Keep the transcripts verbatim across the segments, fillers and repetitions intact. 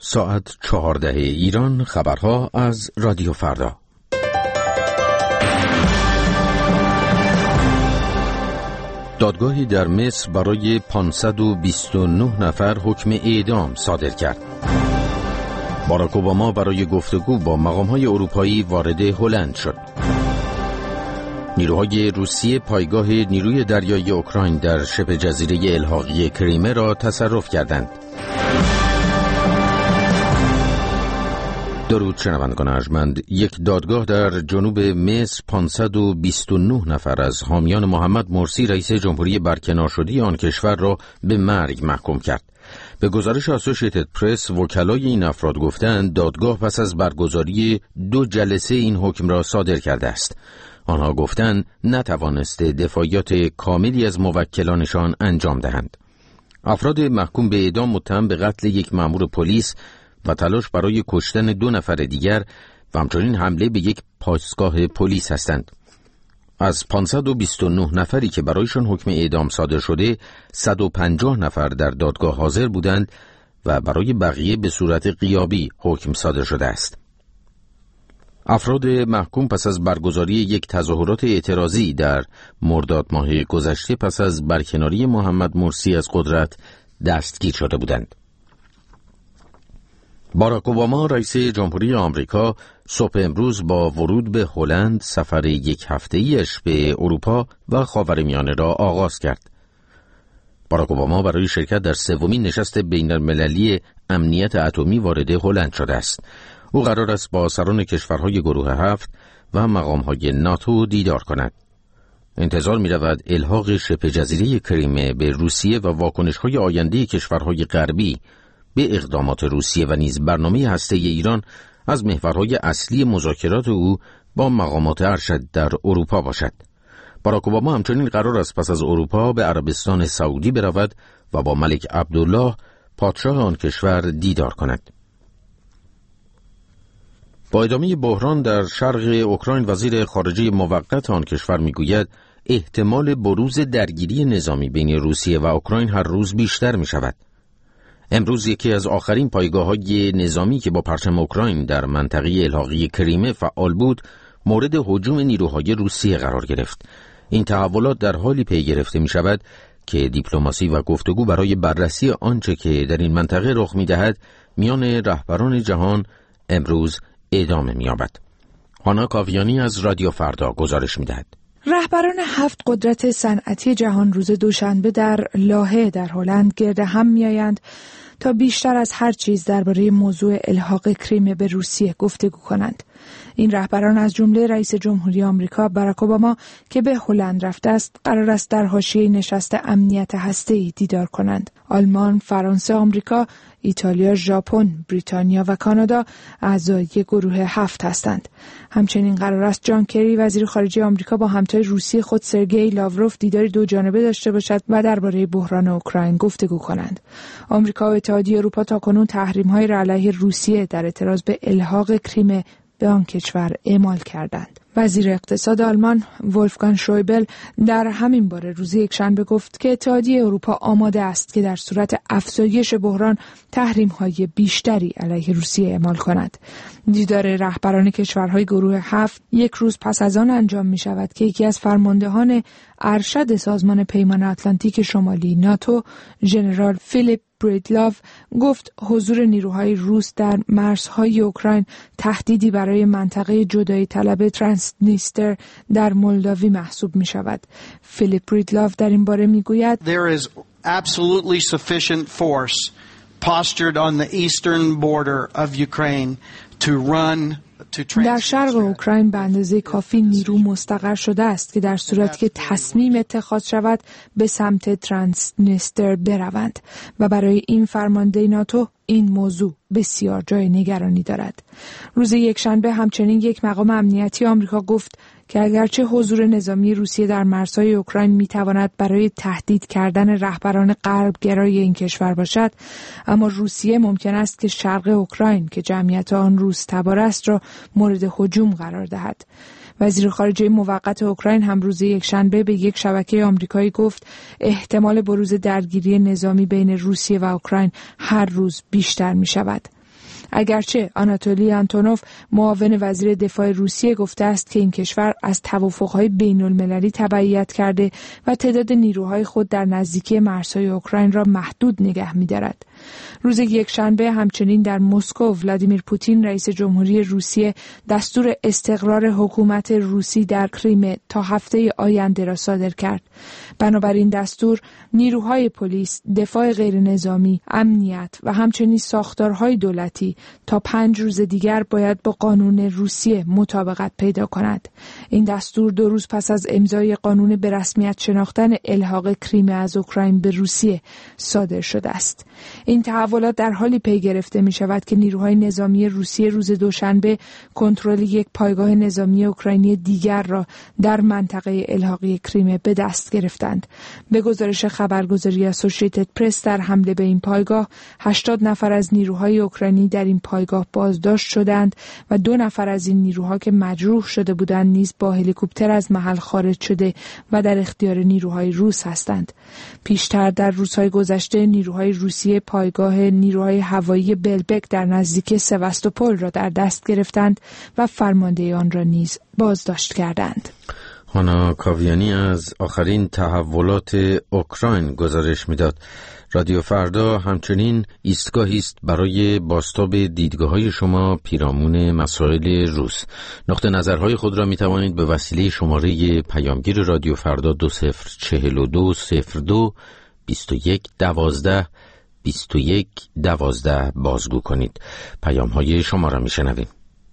ساعت چهارده ایران. خبرها از رادیو فردا. دادگاهی در مصر برای پانصد و بیست و نه نفر حکم اعدام صادر کرد. باراک اوباما برای گفتگو با مقام‌های اروپایی وارد هلند شد. نیروهای روسیه پایگاه نیروی دریایی اوکراین در شبه جزیره الحاقی کریمه را تصرف کردند. درود شنوندگان ارجمند. یک دادگاه در جنوب مصر پانصد و بیست و نه نفر از حامیان محمد مرسی رئیس جمهوری برکنار شده آن کشور را به مرگ محکوم کرد. به گزارش اسوسییتد پرس، وکلای این افراد گفتند دادگاه پس از برگزاری دو جلسه این حکم را صادر کرده است. آنها گفتند نتوانسته دفاعیات کاملی از موکلانشان انجام دهند. افراد محکوم به اعدام متهم به قتل یک مأمور پلیس و تلاش برای کشتن دو نفر دیگر و همچنین حمله به یک پاسگاه پلیس هستند. از پانصد و بیست و نه نفری که برایشان حکم اعدام صادر شده، صد و پنجاه نفر در دادگاه حاضر بودند و برای بقیه به صورت غیابی حکم صادر شده است. افراد محکوم پس از برگزاری یک تظاهرات اعتراضی در مرداد ماه گذشته پس از برکناری محمد مرسی از قدرت دستگیر شده بودند. باراک اوباما رئیس جمهوری آمریکا صبح امروز با ورود به هلند سفر یک هفته‌ایش به اروپا و خاورمیانه را آغاز کرد. باراک اوباما برای شرکت در سومین نشست بین‌المللی امنیت اتمی وارد هلند شده است. او قرار است با سران کشورهای گروه هفت و مقام‌های ناتو دیدار کند. انتظار می‌رود الحاق شبه جزیره کریمه به روسیه و واکنش‌های آینده کشورهای غربی به اقدامات روسیه و نیز برنامه هسته‌ای ایران از محورهای اصلی مذاکرات او با مقامات ارشد در اروپا باشد. باراک اوباما همچنین قرار است پس از اروپا به عربستان سعودی برود و با ملک عبدالله پادشاه آن کشور دیدار کند. با ادامه بحران در شرق اوکراین، وزیر خارجه موقت آن کشور میگوید احتمال بروز درگیری نظامی بین روسیه و اوکراین هر روز بیشتر می شود. امروز یکی از آخرین پایگاه‌های نظامی که با پرچم اوکراین در منطقه الحاقی کریمه فعال بود، مورد هجوم نیروهای روسیه قرار گرفت. این تحولات در حالی پی گرفته می شود که دیپلماسی و گفتگو برای بررسی آنچه که در این منطقه رخ می دهد میان رهبران جهان امروز ادامه می یابد. هانا کاویانی از رادیو فردا گزارش می دهد. رهبران هفت قدرت صنعتی جهان روز دوشنبه در لاهه در هلند گرد هم می‌آیند تا بیشتر از هر چیز درباره موضوع الحاق کریمه به روسیه گفتگو کنند. این رهبران از جمله رئیس جمهوری آمریکا باراک اوباما که به هلند رفته است، قرار است در حاشیه نشست امنیت هسته‌ای دیدار کنند. آلمان، فرانسه، آمریکا، ایتالیا، ژاپن، بریتانیا و کانادا اعضای گروه هفت هستند. همچنین قرار است جان کری وزیر خارجه آمریکا با همتای روسی خود سرگئی لاوروف دیداری دو جانبه داشته باشد و درباره بحران اوکراین گفتگو کنند. آمریکا و اتحادیه اروپا تاکنون تحریم‌های را علیه روسیه در اعتراض به الحاق کریمه به آن کشور اعمال کردند. وزیر اقتصاد آلمان ولفگانگ شویبل در همین باره روز یکشنبه گفت که اتحادیه اروپا آماده است که در صورت افزایش بحران تحریم‌های بیشتری علیه روسیه اعمال کند. دیدار رهبران کشورهای گروه هفت یک روز پس از آن انجام می شود که یکی از فرماندهان ارشد سازمان پیمان اتلانتیک شمالی ناتو، ژنرال فیلیپ بریدلاف، گفت حضور نیروهای روس در مرزهای اوکراین تهدیدی برای منطقه جدایی طلب ترانسنیستر در مولداوی محسوب می شود. فیلیپ بریدلاف در این باره می گوید There is absolutely sufficient force postured on the eastern border of Ukraine to run در شرق اوکراین به اندازه کافی نیرو مستقر شده است که در صورتی که تصمیم اتخاذ شود به سمت ترانسنیستر بروند و برای این فرمانده ناتو این موضوع بسیار جای نگرانی دارد. روز یکشنبه همچنین یک مقام امنیتی آمریکا گفت که اگرچه حضور نظامی روسیه در مرزهای اوکراین میتواند برای تهدید کردن رهبران غربگرای این کشور باشد، اما روسیه ممکن است که شرق اوکراین که جمعیت آن روس تبار است را مورد هجوم قرار دهد. وزیر خارجه موقت اوکراین هم روز یکشنبه به یک شبکه آمریکایی گفت احتمال بروز درگیری نظامی بین روسیه و اوکراین هر روز بیشتر می شود. اگرچه آناتولی آنتونوف معاون وزیر دفاع روسیه گفته است که این کشور از توافق‌های بین‌المللی تبعیت کرده و تعداد نیروهای خود در نزدیکی مرزهای اوکراین را محدود نگه می‌دارد. روز یکشنبه همچنین در مسکو ولادیمیر پوتین رئیس جمهوری روسیه دستور استقرار حکومت روسی در کریم تا هفته آینده را صادر کرد. بنابراین دستور نیروهای پلیس، دفاع غیرنظامی، امنیت و همچنین ساختارهای دولتی تا پنج روز دیگر باید با قانون روسیه مطابقت پیدا کند. این دستور دو روز پس از امضای قانون به رسمیت شناختن الحاق کریم از اوکراین به روسیه صادر شده است. این تحولات در حالی پی گرفته می شود که نیروهای نظامی روسیه روز دوشنبه کنترل یک پایگاه نظامی اوکراینی دیگر را در منطقه الحاقی کریم به دست گرفتند. به گزارش خبرگزاری اسوسییتد پرس در حمله به این پایگاه هشتاد نفر از نیروهای اوکراینی در این پایگاه بازداشت شدند و دو نفر از این نیروها که مجروح شده بودند نیز با هلیکوپتر از محل خارج شده و در اختیار نیروهای روس هستند. پیشتر در روزهای گذشته نیروهای روسیه پایگاه نیروهای هوایی بلبک در نزدیکی سواستوپول را در دست گرفتند و فرمانده آن را نیز بازداشت کردند. هانا کاویانی از آخرین تحولات اوکراین گزارش میداد. رادیو فردا همچنین ایستگاهی است برای بازتاب دیدگاه‌های شما پیرامون مسائل روز. نقطه نظرهای خود را می توانید به وسیله شماره پیامگیر رادیو فردا دو صفر چهل و دو صفر دو بیست و یک دوازده بیست و یک دوازده بازگو کنید. پیام‌های شما را میشنویم.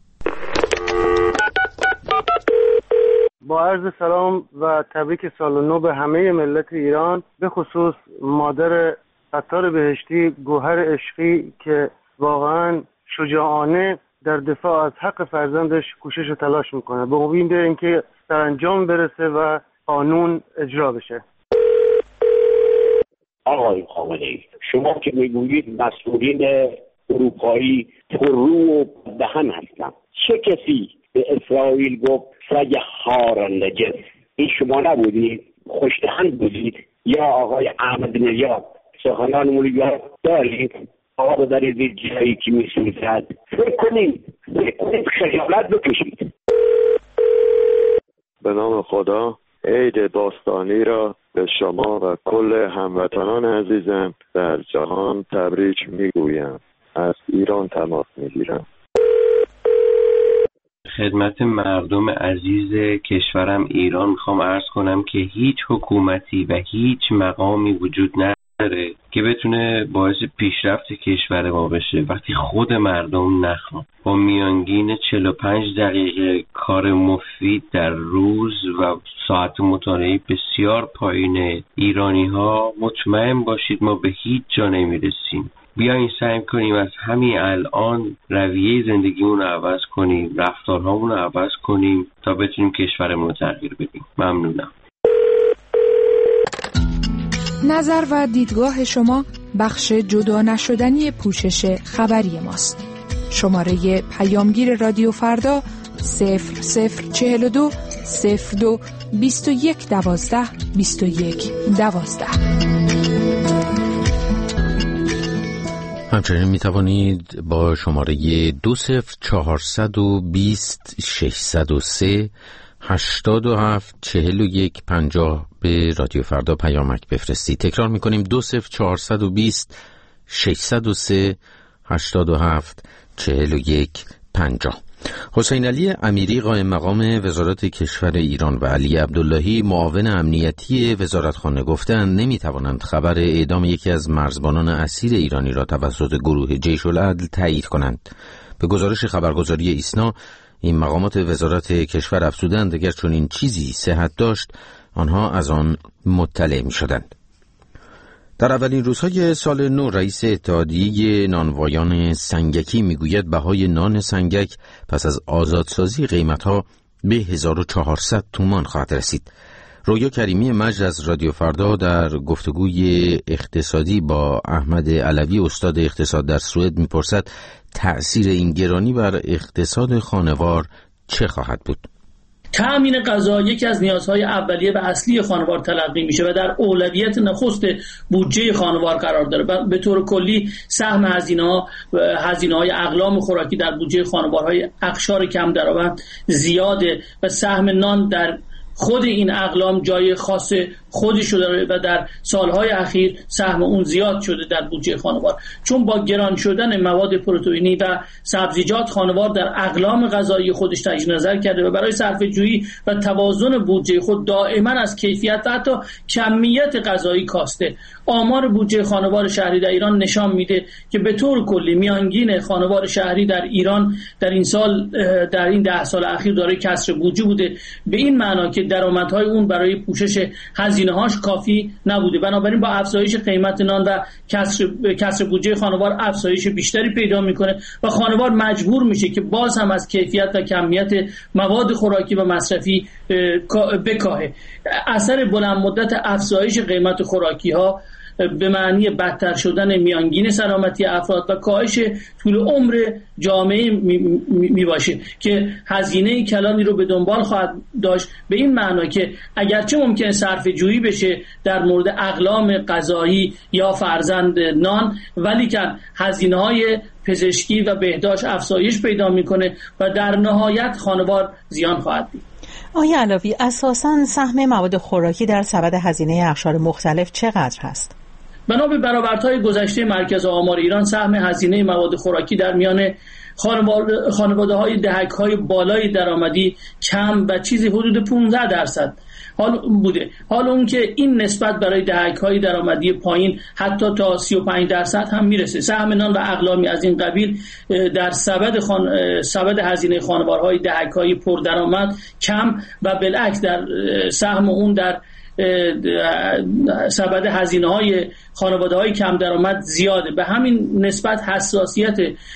با عرض سلام و تبریک سال نو به همه ملت ایران، به خصوص مادر عطار بهشتی گوهر عشقی که واقعا شجاعانه در دفاع از حق فرزندش کوشش و تلاش میکنه، به امید اینکه سرانجام برسه و قانون اجرا بشه. آقای خامنه‌ای، شما که میگویید مسئولین اروپایی پررو و دهن هستند، چه کسی به اسرائیل گفت سگ هار نجس؟ این شما نبودید؟ خوشدهن بودید؟ یا آقای احمد نژاد سخنانمون رو یاد دارید؟ آقا دارید زیر جایی که میسوزد، فکر کنید فکر کنید خجالت بکشید. به نام خدا، عید باستانی را به شما و کل هموطنان عزیزم در جهان تبریک میگویم. از ایران تماس میگیرم. خدمت مردم عزیز کشورم ایران میخوام عرض کنم که هیچ حکومتی و هیچ مقامی وجود نداره که بتونه باعث پیشرفت کشور ما بشه وقتی خود مردم نخوان. با میانگین چهل و پنج دقیقه کار مفید در روز و ساعت مطالعه بسیار پایین ایرانی ها، مطمئن باشید ما به هیچ جا نمیرسیم. بیاین سعی کنیم از همین الان رویه زندگیمون رو عوض کنیم، رفتارهامون رو عوض کنیم تا بتونیم کشورمون رو تغییر بدیم. ممنونم. نظر و دیدگاه شما بخش جدا نشدنی پوشش خبری ماست. شماره پیامگیر رادیو فردا صفر صفر چهل و دو صفر دو بیست و یک دوازده بیست و یک دوازده. همچنین می توانید با شماره دو صفر چهارصد و بیست ششصد و سه هشتاد و هفت چهل و یک پنجاه به رادیو فردا پیامک بفرستید. تکرار می کنیم دو صفر چهارصد و بیست ششصد و سه هشتاد و هفت چهل و یک پنجاه. حسین علی امیری قائم مقام وزارت کشور ایران و علی عبداللهی معاون امنیتی وزارتخانه گفتند نمیتوانند خبر اعدام یکی از مرزبانان اسیر ایرانی را توسط گروه جیش العدل تایید کنند. به گزارش خبرگزاری ایسنا، این مقامات وزارت کشور افزودند اگر چون این چیزی صحت داشت آنها از آن مطلع می شدند. در اولین روزهای سال نو رئیس اتحادیه نانوایان سنگکی میگوید بهای نان سنگک پس از آزادسازی قیمتها به هزار و چهارصد تومان خواهد رسید. رویا کریمی مجد از رادیو فردا در گفتگوی اقتصادی با احمد علوی استاد اقتصاد در سوئد میپرسد تأثیر این گرانی بر اقتصاد خانوار چه خواهد بود؟ تأمین غذا یکی از نیازهای اولیه و اصلی خانوار تلقی میشه و در اولویت نخست بودجه خانوار قرار داره. به طور کلی سهم هزینه‌ها هزینه‌های اقلام خوراکی در بودجه خانوارهای اقشار کم درآمد زیاده و سهم نان در خود این اقلام جای خاص خودشو داره و در سالهای اخیر سهم اون زیاد شده در بودجه خانوار، چون با گران شدن مواد پروتئینی و سبزیجات خانوار در اقلام غذایی خودش تجدید نظر کرده و برای صرفه‌جویی و توازن بودجه خود دائما از کیفیت و حتی کمیت غذایی کاسته. آمار بودجه خانوار شهری در ایران نشان میده که به طور کلی میانگین خانوار شهری در ایران در این سال در این ده سال اخیر دارای کسر بودجه بوده، به این معنا که درآمدهای اون برای پوشش هزینه‌هاش کافی نبوده. بنابراین با افزایش قیمت نان و کسر کسر بودجه خانوار افزایش بیشتری پیدا میکنه و خانوار مجبور میشه که باز هم از کیفیت و کمیت مواد خوراکی و مصرفی بکاهه. اثر بلند مدت افزایش قیمت خوراکی ها به معنی بدتر شدن میانگین سلامتی افراد و کاهش طول عمر جامعه می, می باشه که هزینه کلانی رو به دنبال خواهد داشت، به این معنا که اگرچه ممکن صرفه جویی بشه در مورد اقلام غذایی یا فرزند نان، ولی که هزینه‌های پزشکی و بهداشت افزایش پیدا میکنه و در نهایت خانوار زیان خواهد دید. آقای علاوی، اساساً سهم مواد خوراکی در سبد هزینه اقشار مختلف چقدر هست؟ بنا به برآوردهای گذشته مرکز آمار ایران، سهم هزینه مواد خوراکی در میان خانواده‌های دهک‌های بالای درآمدی کم و چیزی حدود پانزده درصد حال بوده. حال اون که این نسبت برای دهک‌های درآمدی پایین حتی تا سی و پنج درصد هم میرسه. سهم نان و اقلامی از این قبیل در سبد خان... سبد هزینه خانوارهای دهک‌های پردرآمد کم و بالعکس در سهم اون در سبد هزینه‌های خانواده‌های کم درآمد زیاده. به همین نسبت حساسیت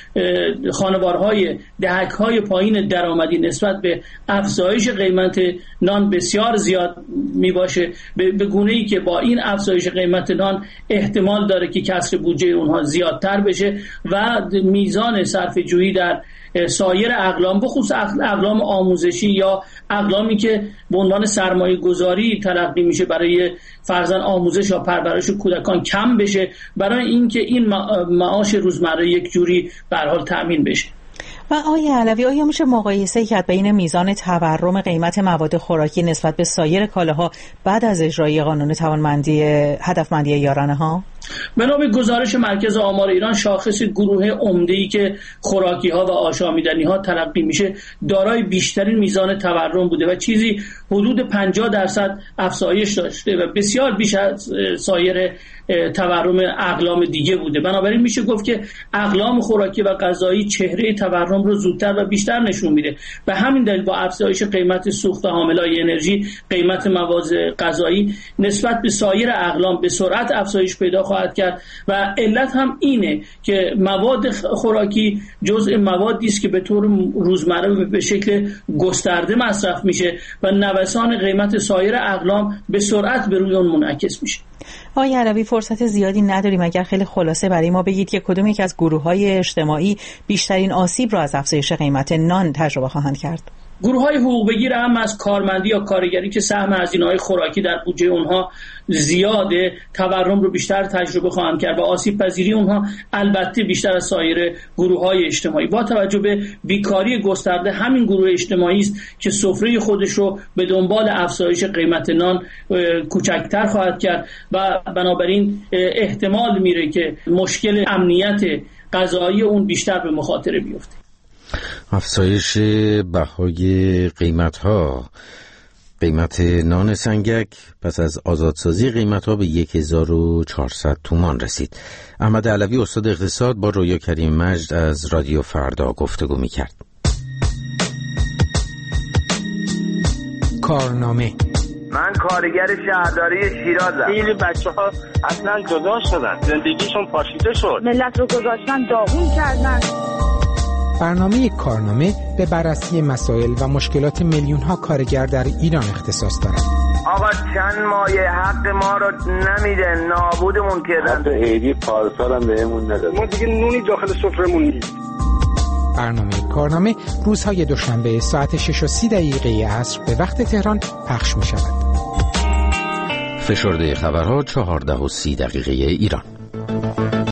خانوارهای دهک‌های پایین درآمدی نسبت به افزایش قیمت نان بسیار زیاد می باشه، به گونه‌ای که با این افزایش قیمت نان احتمال داره که کسر بودجه اونها زیادتر بشه و میزان صرفه‌جویی در سایر اقلام، بخصوص اقلام آموزشی یا اقلامی که به عنوان سرمایه گذاری تلقی میشه برای فرزند آموزش یا پرورش کودکان کم بشه، برای اینکه این معاش روزمره یک جوری به هر حال تأمین بشه. و آقای علوی، آیا میشه مقایسه کرد بین میزان تورم قیمت مواد خوراکی نسبت به سایر کالاها بعد از اجرای قانون توانمندی هدفمندی یارانه ها؟ بنا به گزارش مرکز آمار ایران، شاخص گروه عمده‌ای که خوراکی ها و آشامیدنی ها تلقی میشه دارای بیشترین میزان تورم بوده و چیزی حدود پنجاه درصد افزایش داشته و بسیار بیش از سایر تورم اقلام دیگه بوده. بنابراین میشه گفت که اقلام خوراکی و غذایی چهره تورم رو زودتر و بیشتر نشون میده. به همین دلیل با افزایش قیمت سوخت و حاملای انرژی، قیمت مواد غذایی نسبت به سایر اقلام به سرعت افزایش پیدا خواهد کرد و علت هم اینه که مواد خوراکی جزء موادی است که به طور روزمره به شکل گسترده مصرف میشه و نوسان قیمت سایر اقلام به سرعت به روی اون منعکس میشه. آقای علوی، فرصت زیادی نداریم، اگر خیلی خلاصه برای ما بگید که کدوم یک از گروه‌های اجتماعی بیشترین آسیب را از افزایش قیمت نان تجربه خواهند کرد؟ گروه‌های حقوق بگیر هم از کارمندی یا کارگری که سهم هزینه‌های خوراکی در بودجه اونها زیاده، تورم رو بیشتر تجربه خواهند کرد و آسیب پذیری اونها البته بیشتر از سایر گروه‌های اجتماعی. با توجه به بیکاری گسترده، همین گروه اجتماعی است که سفره خودش رو به دنبال افزایش قیمت نان کوچکتر خواهد کرد و بنابراین احتمال میره که مشکل امنیت غذایی اون بیشتر به مخاطره بیفته. افزایش بهای قیمت‌ها، قیمت نان سنگک پس از آزادسازی قیمت‌ها به هزار و چهارصد تومان رسید. احمد علوی، استاد اقتصاد، با رویا کریم مجد از رادیو فردا گفتگو می‌کرد. کارنامه. من کارگر شهرداری شیرازم. خیلی بچه‌ها اصلا جدا شدن، زندگیشون پاشیده شد، ملت رو گذاشتن داغون کردن. برنامه کارنامه به بررسی مسائل و مشکلات میلیون‌ها کارگر در ایران اختصاص دارد. آقا چند مایه حق ما رو نمیده، نابودمون کردن. حتی عیدی پارسال هم بهمون نداد. ما دیگه نونی داخل سفرمون نیست. برنامه کارنامه روزهای دوشنبه ساعت شش و سی دقیقه عصر به وقت تهران پخش می شود. فشرده خبرها چهارده و سی دقیقه ایران.